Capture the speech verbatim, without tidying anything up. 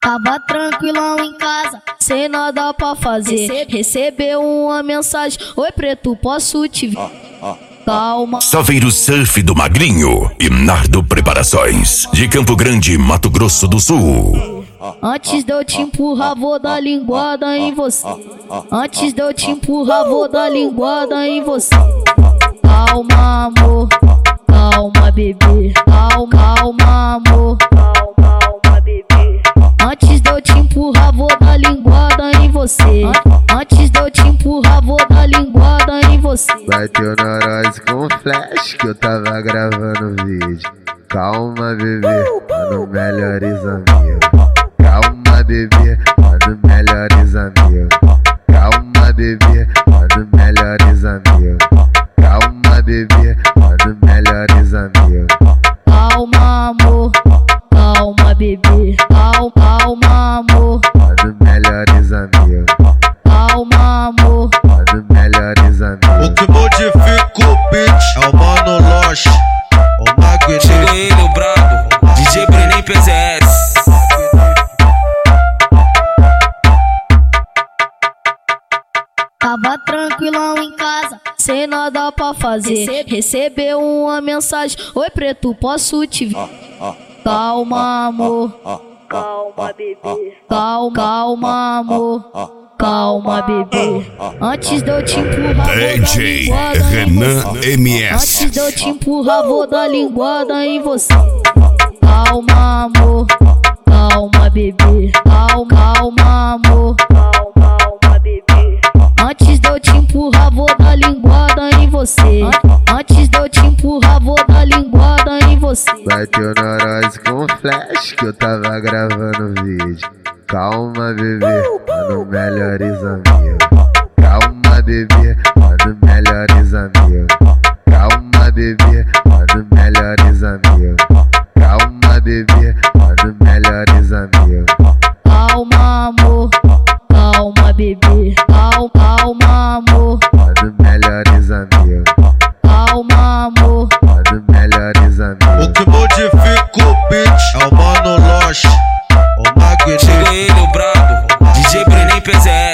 Tava tranquilão em casa, sem nada pra fazer. Recebeu uma mensagem: oi preto, posso te ver? Calma. Saveiro Surf do Magrinho e Nardo Preparações, de Campo Grande, Mato Grosso do Sul. Antes de eu te empurrar, vou dar linguada em você. Antes de eu te empurrar, vou dar linguada em você. Calma, amor. Calma, bebê. Calma, calma, amor. Calma, bebê. Antes de eu te empurrar, vou dar linguada em você. Antes de eu te empurrar, vou dar linguada em você. Bateu neurose com flash que eu tava gravando vídeo. Calma, bebê, mano, melhores amigos. Calma, bebê, mano, melhores amigos. Calma, bebê, mano, melhores amigos. Calma, bebê, mano, melhores amigos. Calma, amor. Calma, bebê. Calma, calma, amor. Mano, melhores amigos. Calma, amor. Mano, melhores amigos. O que modifica o beat é o Mano Loche, o Magnífico. Chegou ele, o brabo, D J Brenem P Z S. Tava tranquilão em casa, sem nada pra fazer. Recebeu uma mensagem: oi preto, posso te ver? Calma, amor. Calma, bebê. Calma, calma, amor. Calma, bebê. Antes de eu te empurrar, D J Renan M S. Antes de eu te empurrar, vou dar linguada em você. Calma, amor. Calma, bebê. Calma, calma, amor. Calma, bebê. Antes de eu te empurrar, vou dar linguada em você. Antes de eu te empurrar, vou dar linguada em você. Bateu neurose com flash que eu tava gravando vídeo. Calma, bebê, mano, melhores amigos. Calma, bebê, mano, melhores amigos. Calma, bebê, mano, melhores amigos. Calma, bebê, mano, melhores amigos. Calma, amor. Calma, bebê. Calma, calma, amor. Mano, melhores amigos. Calma, amor. Mano, melhores amigos. O que modifica o beat é o Mano Loche, o Magnífico. Chegou ele, o brabo, D J Brenem P Z S.